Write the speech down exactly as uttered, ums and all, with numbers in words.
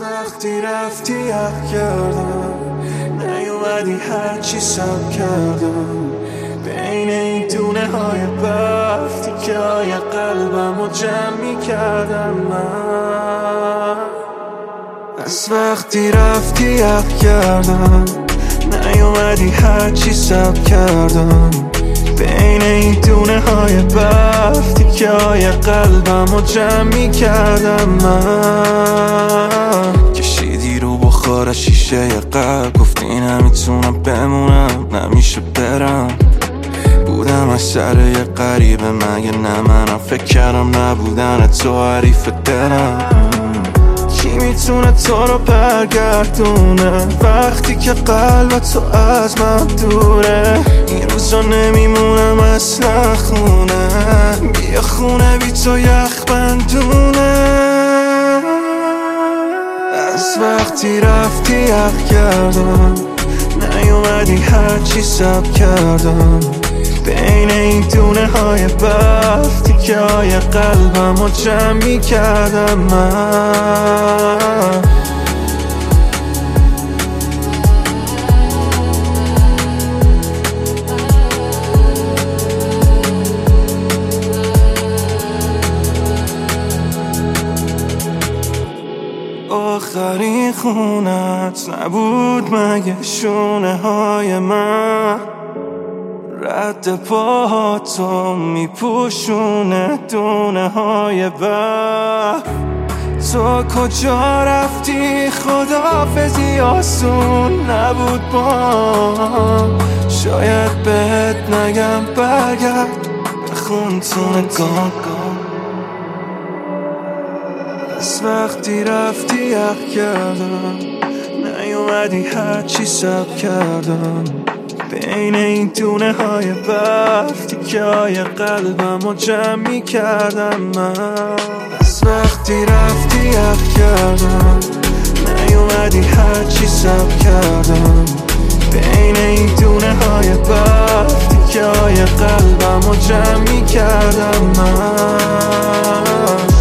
وقتی رفتی یخ کردم، نیومدی هرچی سب کردم. بین این دونه های برف تیکه های قلبم رو جمع می کردم من. از وقتی رفتی یخ کردم، نیومدی هرچی سب کردم. بین این دونه های برف تیکه های قلبم رو جمع می کردم من. کشیدی رو بخار شیشه قلب، گفتی نمیتونم بمونم، نمیشه برم. بودم از سر یه غریبه مگه نه منم، فکر کردم نبودن تو حریف دلم. کی میتونه تو رو برگردونه وقتی که قلب تو از من دوره؟ این روزا نمیمونم اصلا خونه، بیا خونه بی تو یخ بندونه. از وقتی رفتی یخ کردم، نیومدی هرچی سب کردم. بین این دونه های برف تیکه های قلبم رو جمع می کردم من. آخرین خونت نبود مگه شونه های من؟ رد پاهاتو میپوشونه دونه های برف. تو کجا رفتی؟ خداحافظی آسون نبود با، شاید بهت نگم برگرد بخون تو نگاه. از وقتی رفتی یخ کردم، نیومدی هرچی سب کردم. بین این دونه های برف تیکه های قلبم رو جمع می کردم من. از وقتی رفتی یخ کردم، نیومدی هرچی سب کردم. بین این دونه های برف تیکه های قلبم رو جمع می کردم من.